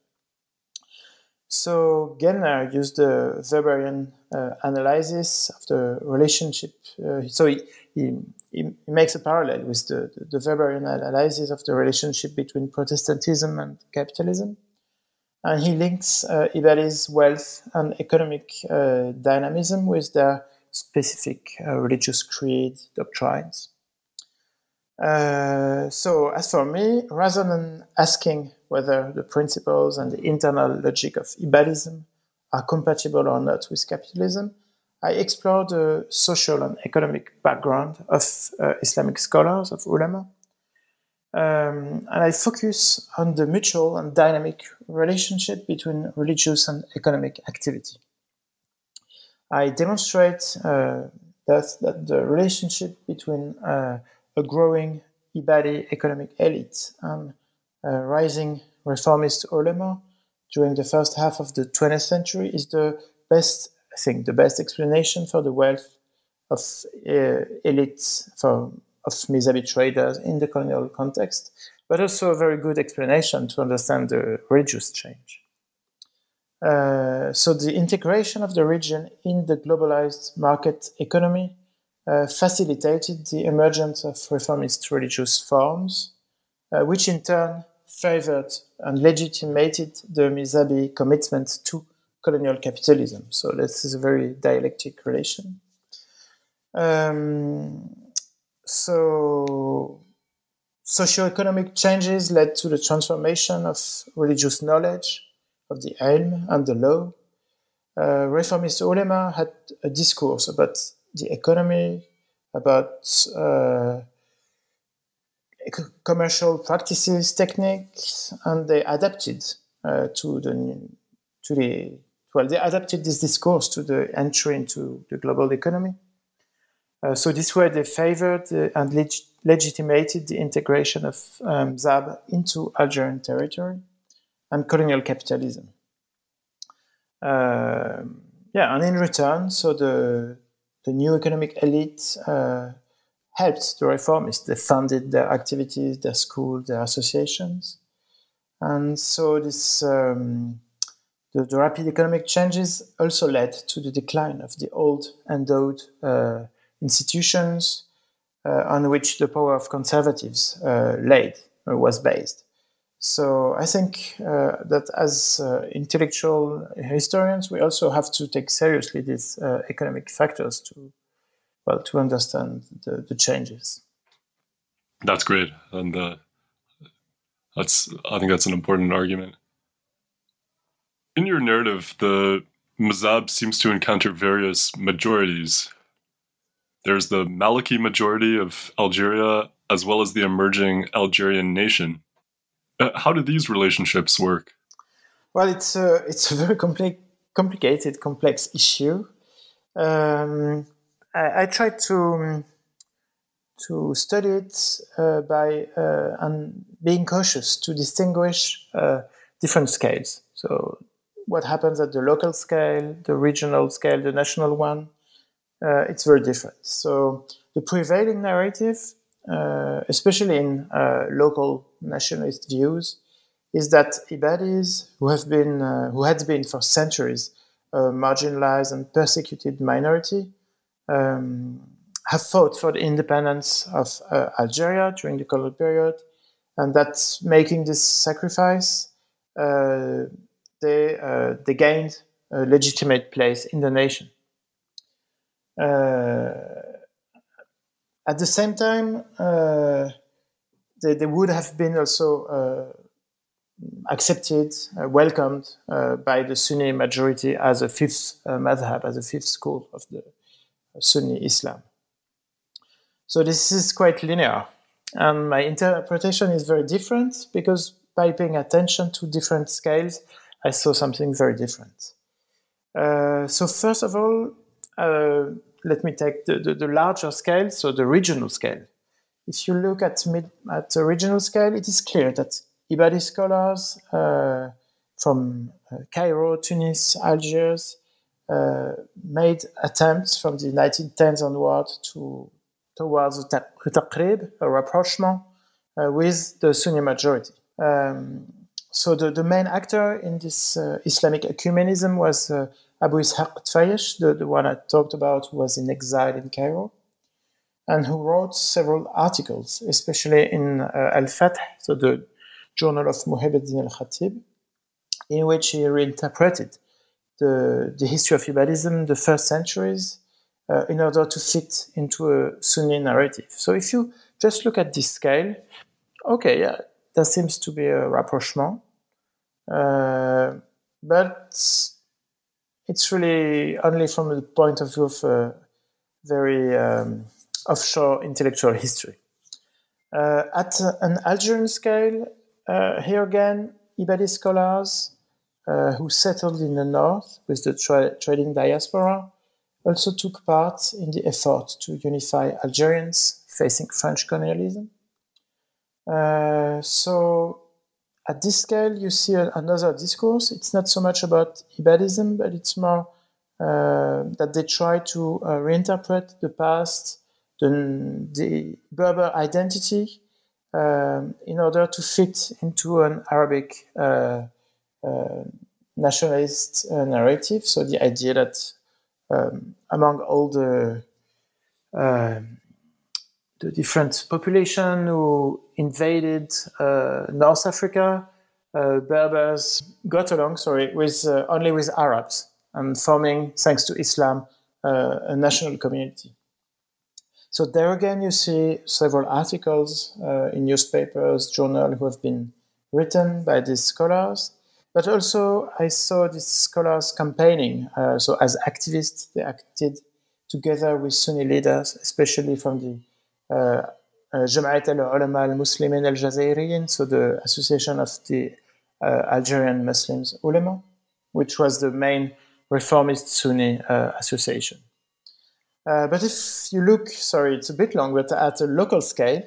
So Gellner used the Weberian analysis of the relationship. So he makes a parallel with the Weberian analysis of the relationship between Protestantism and capitalism. And he links Ibadi's wealth and economic dynamism with their specific religious creed doctrines. So as for me, rather than asking whether the principles and the internal logic of Ibadism are compatible or not with capitalism, I explore the social and economic background of Islamic scholars, of ulama, and I focus on the mutual and dynamic relationship between religious and economic activity. I demonstrate that the relationship between a growing Ibadi economic elite and rising reformist ulama during the first half of the 20th century is the best explanation for the wealth of elites, of Mizrahi traders in the colonial context, but also a very good explanation to understand the religious change. So the integration of the region in the globalized market economy facilitated the emergence of reformist religious forms, which in turn favored and legitimated the Mizrahi commitment to colonial capitalism. So this is a very dialectic relation. So socioeconomic changes led to the transformation of religious knowledge, of the ilm and the law. Reformist ulema had a discourse about the economy, about commercial practices, techniques, and they adapted they adapted this discourse to the entry into the global economy. So this way they favored and legitimated the integration of Mzab into Algerian territory and colonial capitalism. And in return, so the new economic elite helped the reformists. They funded their activities, their schools, their associations. And so this the rapid economic changes also led to the decline of the old endowed institutions on which the power of conservatives was based. So I think that as intellectual historians, we also have to take seriously these economic factors to understand the changes. That's great, and I think that's an important argument. In your narrative, the Mzab seems to encounter various majorities. There's the Maliki majority of Algeria, as well as the emerging Algerian nation. How do these relationships work? Well, it's a very complicated, complex issue. I tried to study it by being cautious to distinguish different scales. So what happens at the local scale, the regional scale, the national one, it's very different. So the prevailing narrative, especially in local nationalist views, is that Ibadis, who had been for centuries a marginalized and persecuted minority, have fought for the independence of Algeria during the colonial period, and that's making this sacrifice. They gained a legitimate place in the nation. At the same time, they would have been also accepted, welcomed by the Sunni majority as a fifth madhab, as a fifth school of the Sunni Islam. So this is quite linear. And my interpretation is very different because by paying attention to different scales, I saw something very different. So first of all, let me take the larger scale, so the regional scale. If you look at the regional scale, it is clear that Ibadi scholars from Cairo, Tunis, Algiers made attempts from the 1910s onward towards a taqrib, a rapprochement with the Sunni majority. So the main actor in this Islamic ecumenism was Abu Ishaq Tfayesh, the one I talked about, who was in exile in Cairo, and who wrote several articles, especially in Al-Fath, so the journal of Muhyiddin al-Khatib, in which he reinterpreted the history of Ibadism, the first centuries, in order to fit into a Sunni narrative. So if you just look at this scale, okay, yeah, there seems to be a rapprochement, but it's really only from the point of view of a very offshore intellectual history. At an Algerian scale, here again, Ibadi scholars who settled in the north with the trading diaspora also took part in the effort to unify Algerians facing French colonialism. So at this scale, you see another discourse. It's not so much about Ibadism, but it's more that they try to reinterpret the past, the Berber identity, in order to fit into an Arabic nationalist narrative. So the idea that among all the different population who invaded North Africa, Berbers got along, with only with Arabs, and forming, thanks to Islam, a national community. So there again, you see several articles in newspapers, journals who have been written by these scholars. But also, I saw these scholars campaigning. So as activists, they acted together with Sunni leaders, especially from the Jama'at al-Ulama al-Muslimin al-Jazairiyin, so the Association of the Algerian Muslims Ulama, which was the main reformist Sunni association. But if you look, it's a bit long, but at a local scale,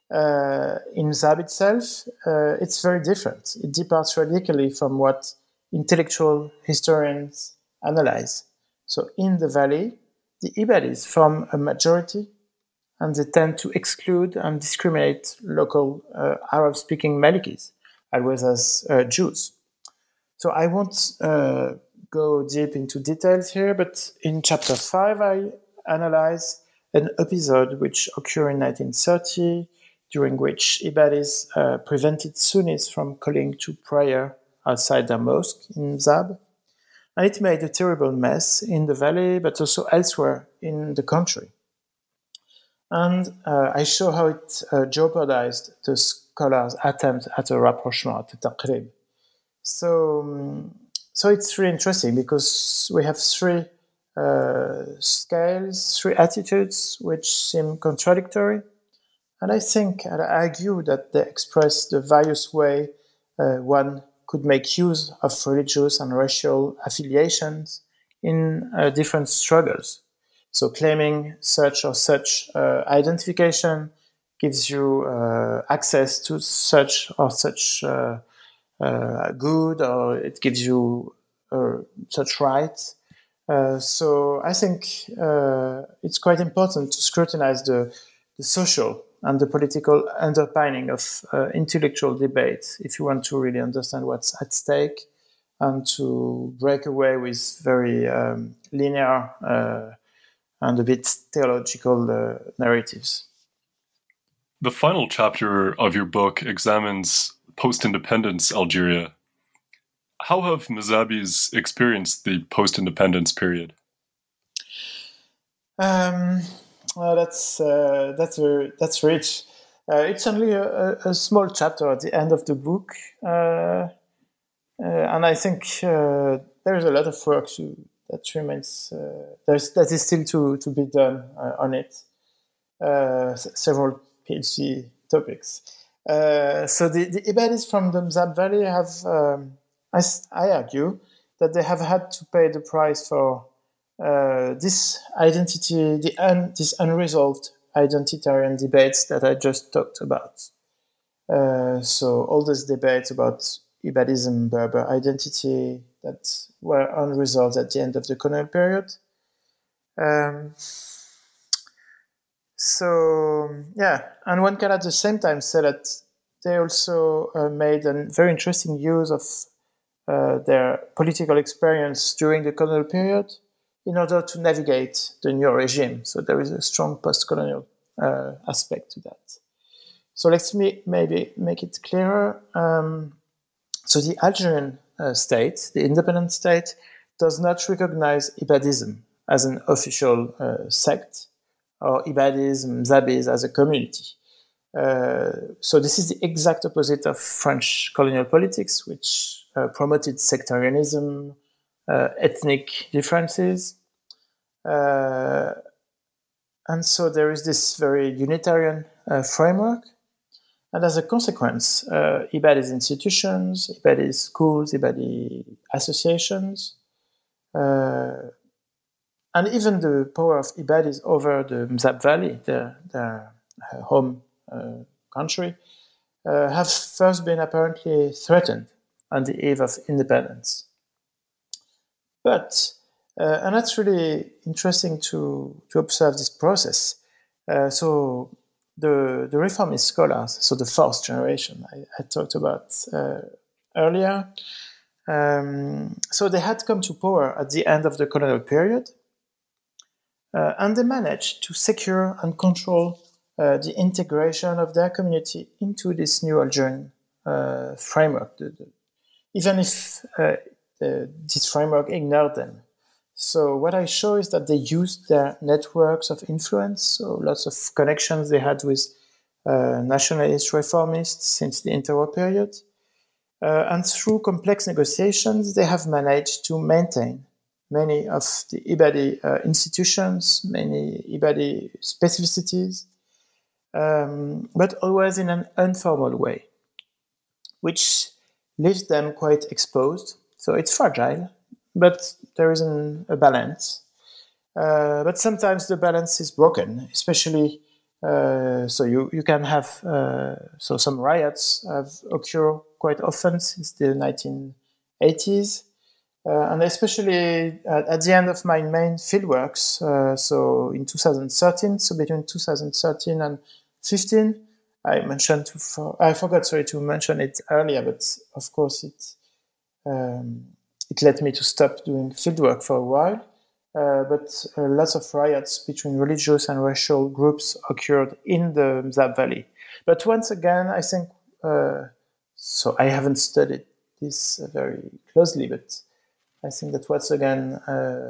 in Mzab itself, it's very different. It departs radically from what intellectual historians analyze. So in the valley, the Ibadis form a majority, and they tend to exclude and discriminate local Arab-speaking Malikis, as well as Jews. So I won't go deep into details here, but in chapter 5, I analyze an episode which occurred in 1930, during which Ibadis prevented Sunnis from calling to prayer outside their mosque in Mzab. And it made a terrible mess in the valley, but also elsewhere in the country. And I show how it jeopardized the scholars' attempt at a rapprochement, at a taqrib. So it's really interesting because we have three scales, three attitudes which seem contradictory. And I think, and I argue that they express the various way one could make use of religious and racial affiliations in different struggles. So claiming such or such identification gives you access to such or such good, or it gives you such rights. So I think it's quite important to scrutinize the social and the political underpinning of intellectual debate if you want to really understand what's at stake and to break away with very linear and a bit theological narratives. The final chapter of your book examines post-independence Algeria. How have Mzabis experienced the post-independence period? Well, that's rich. It's only a small chapter at the end of the book, and I think there's a lot of work that remains. That is still to be done on it. Several PhD topics. So the Ibadis from the Mzab Valley have, I argue, that they have had to pay the price for this identity, this unresolved identitarian debates that I just talked about. So all these debates about Ibadism, Berber identity that were unresolved at the end of the colonial period. And one can at the same time say that they also made a very interesting use of their political experience during the colonial period in order to navigate the new regime. So there is a strong post-colonial aspect to that. So let's maybe make it clearer. So the Algerian state, the independent state, does not recognize Ibadism as an official sect, or Ibadism, Mzabis as a community. So this is the exact opposite of French colonial politics, which promoted sectarianism, ethnic differences. And so there is this very unitarian framework. And as a consequence, Ibadis institutions, Ibadis schools, Ibadi associations, and even the power of Ibadis over the Mzab Valley, their home country, have first been apparently threatened on the eve of independence. But, and that's really interesting to observe this process. So the reformist scholars, so the fourth generation I talked about earlier, so they had come to power at the end of the colonial period, and they managed to secure and control the integration of their community into this new Algerian framework, even if this framework ignored them. So what I show is that they used their networks of influence, so lots of connections they had with nationalist reformists since the interwar period. And through complex negotiations, they have managed to maintain many of the Ibadi institutions, many Ibadi specificities, but always in an informal way, which leaves them quite exposed. So it's fragile, but there is a balance. But sometimes the balance is broken, especially so you can have so some riots have occurred quite often since the 1980s, and especially at the end of my main fieldworks. So in 2013, so between 2013 and 15, I forgot to mention it earlier, but of course it led me to stop doing fieldwork for a while. But lots of riots between religious and racial groups occurred in the Mzab Valley. But once again, I think, so I haven't studied this very closely, but I think that once again,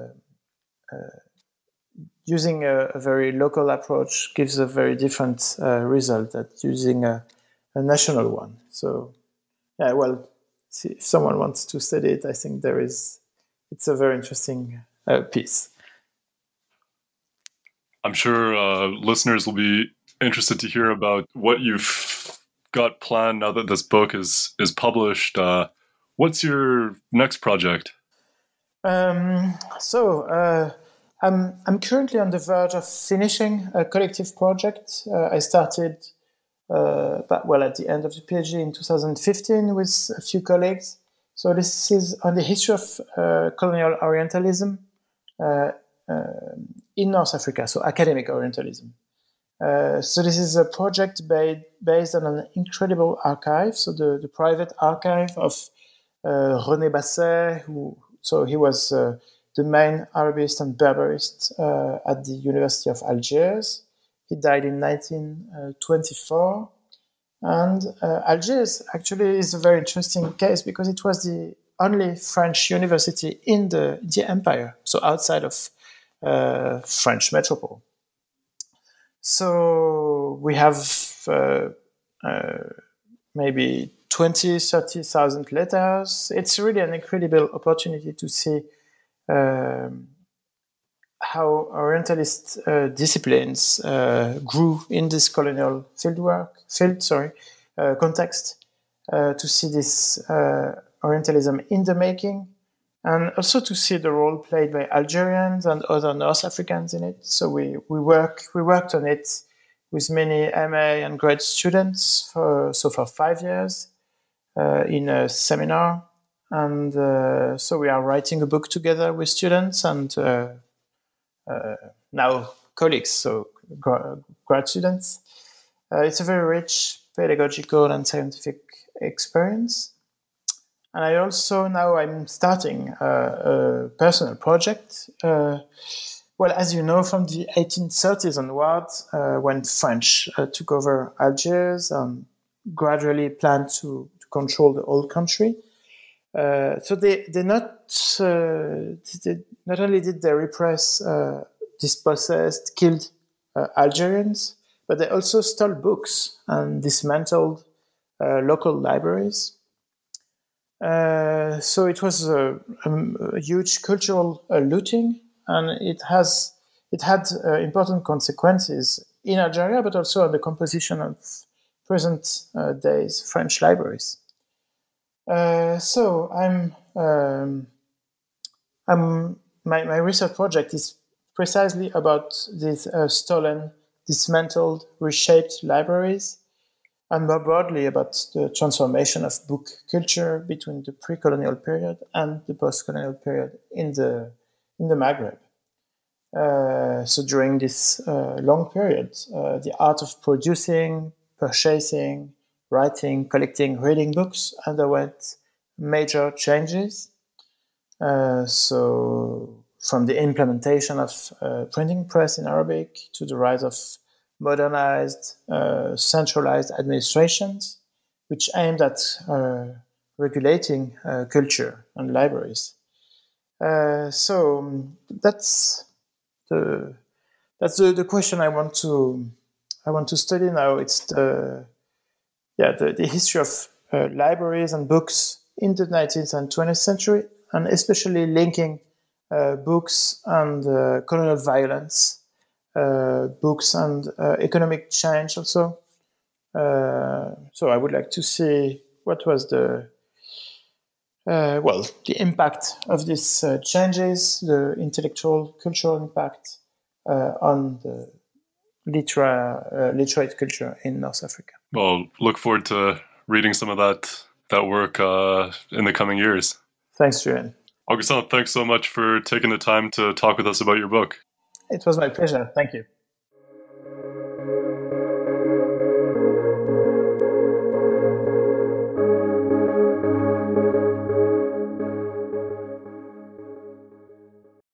using a very local approach gives a very different result than using a national one. So, yeah, well, if someone wants to study it, I think it's a very interesting piece. I'm sure listeners will be interested to hear about what you've got planned now that this book is published. What's your next project? I'm currently on the verge of finishing a collective project. I started, at the end of the PhD in 2015 with a few colleagues. So this is on the history of colonial Orientalism in North Africa, so academic Orientalism. So this is a project based on an incredible archive, so the private archive of René Basset, he was the main Arabist and Berberist at the University of Algiers. He died in 1924. And Algiers actually is a very interesting case because it was the only French university in the empire, so outside of French metropole. So we have maybe 30,000 letters. It's really an incredible opportunity to see how Orientalist disciplines grew in this colonial context, to see this Orientalism in the making, and also to see the role played by Algerians and other North Africans in it. So we worked on it with many MA and grad students for 5 years in a seminar, and so we are writing a book together with students and now colleagues, so grad students. It's a very rich pedagogical and scientific experience. And I'm starting a personal project. As you know, from the 1830s onwards, when French took over Algiers and gradually planned to control the whole country. So they not only did they repress, dispossessed, killed Algerians, but they also stole books and dismantled local libraries. So it was a huge cultural looting, and it had important consequences in Algeria, but also on the composition of present days French libraries. My research project is precisely about these stolen, dismantled, reshaped libraries, and more broadly about the transformation of book culture between the pre-colonial period and the post-colonial period in the Maghreb. So during this long period, the art of producing, purchasing, writing, collecting, reading books underwent major changes. So from the implementation of printing press in Arabic to the rise of modernized, centralized administrations which aimed at regulating culture and libraries. So that's the question I want to study now. It's the history of libraries and books in the 19th and 20th century, and especially linking books and colonial violence, books and economic change also. So I would like to see what was the impact of these changes, the intellectual, cultural impact on the literate culture in North Africa. Well, look forward to reading some of that work in the coming years. Thanks, Julian. Augustin, thanks so much for taking the time to talk with us about your book. It was my pleasure. Thank you.